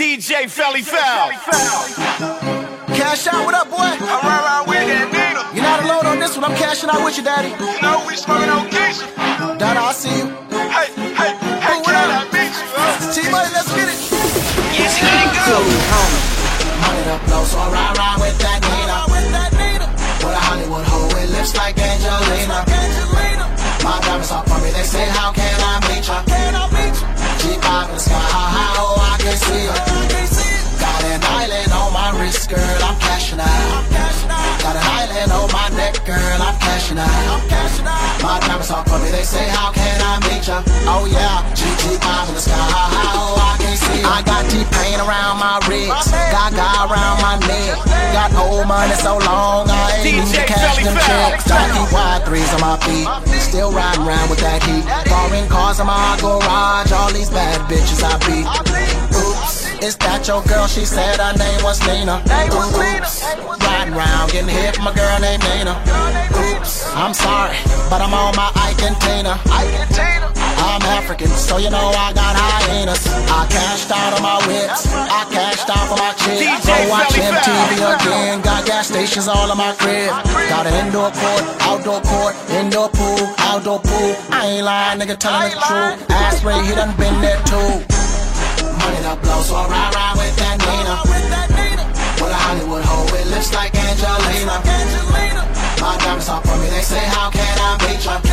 DJ Felly Foul. Cash out, what up, boy? I'm around with that needle. You're not alone on this one, I'm cashing out with you, daddy. You know we smoking on Keisha. Dada, I see you. Hey, can I meet you? T-Money, let's get it. Yes, let it go. Money up low, so I ride with that Nina. With a Hollywood hoe with lips like Angelina. My diamonds up on me, they say, how can I meet ya? G5 in the sky, how I can see ya. Got an island on my wrist, girl, I'm cashing out. Got an island on my neck, girl, I'm cashing out. My diamonds up on me, they say, how can I meet ya? Oh yeah, G5 in the sky, how I can see ya. I got T-Pain around my wrist, Gaga around my neck. Got old money so long, I ain't need to cash them checks. Jockey wide threes on my feet, still riding around with that heat. Foreign cars in my garage, all these bad bitches I beat. Oops, is that your girl? She said her name was Nina. Oops, riding around getting hit from a girl named Nina. Oops, I'm sorry, but I'm on my Ike and Tina. I'm African, so you know I got hyenas. I cashed out on my whips, I cashed out for my chick. So watch MTV again, got gas stations all in my crib. Got an indoor court, outdoor court, indoor pool, outdoor pool. I ain't lying, nigga, telling the truth. Ass Ray, he done been there too. Money up low, so I ride with that Nina. With a Hollywood hoe with lips like Angelina. My diamonds up for me, they say, how can I meet ya?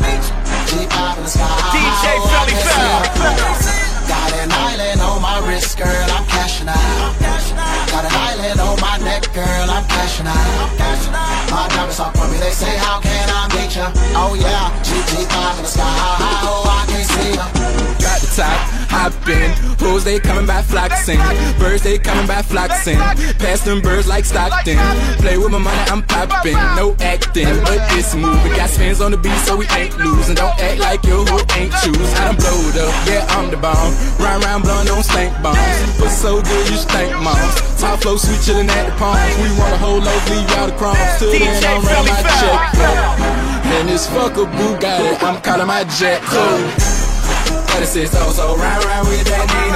G5 in the sky, DJ Felly Foul. got an island on my wrist, girl, I'm cashing out. Got an island on my neck, girl, I'm cashing out. My diamonds up for me, they say, how can I meet ya? Oh yeah, G5 in the sky, I can see ya. Got the top, hoppin', hoes they coming by flocking, birds they coming by flocking, pass them birds like Stockton, play with my money I'm poppin', no acting, but it's moving, got spins on the beat so we ain't losing, don't act like your hoe ain't choose, I done blowed up, yeah I'm the bomb, round blowin' on stank bombs, but so good you stink moms, top flow sweet chillin' at the palms, we want a whole loaf, leave y'all the crumbs, till then I'm running my check, and this fucker Bugatti, I'm calling my jet, cool. 36 so ride with that Nina.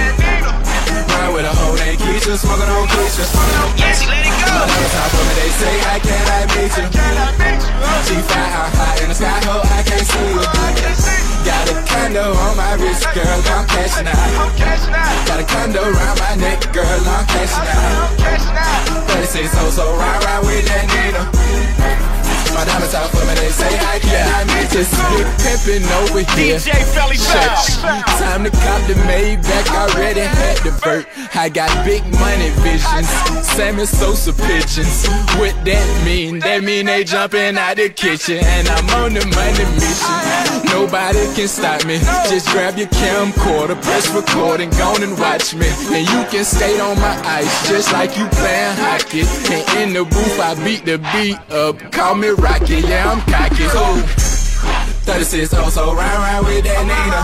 Ride with a hoe named Keisha, smoking on Keisha. Yes, let it go. On top of me, they say, how can I meet you? G5 high in the sky, hoe, I can't see you. Got a condo on my wrist, girl, I'm cashing out. Got a condo around my neck, girl, I'm cashing out. 36 so ride with that Nina. My diamonds out for me, they say, how can I meet you? Just big pimpin' over here. DJ Felly Foul. Time to cop the Maybach, already had the vert. I got big money visions, Sammy Sosa pigeons. What that mean? That mean they jumping out the kitchen, and I'm on the money mission. Nobody can stop me. Just grab your camcorder, press record, and go on and watch me. And you can skate on my ice, just like you playing hockey. And in the booth, I beat the beat up. Call me Rocky, yeah, I'm cocky. Ooh. 36 so ride with that Nina.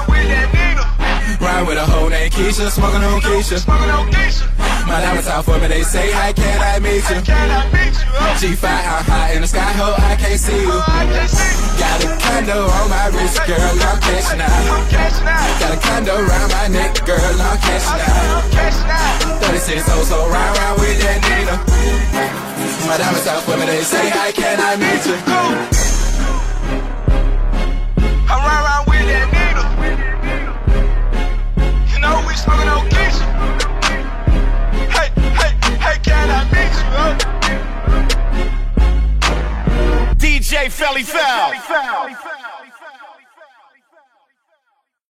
Ride with a hoe named Keisha, smoking on Keisha. My diamonds out for me, they say, how can I meet you? G5 out high in the sky, hoe, I can't see you. Got a condo on my wrist, girl, I'm cashing out. Got a condo around my neck, girl, I'm cashing out. 36 so ride with that Nina. My diamonds out for me, they say, how can I meet you? I'm around with that needle. You know we smoking on Keisha. Hey, can I meet you? DJ Felly Foul.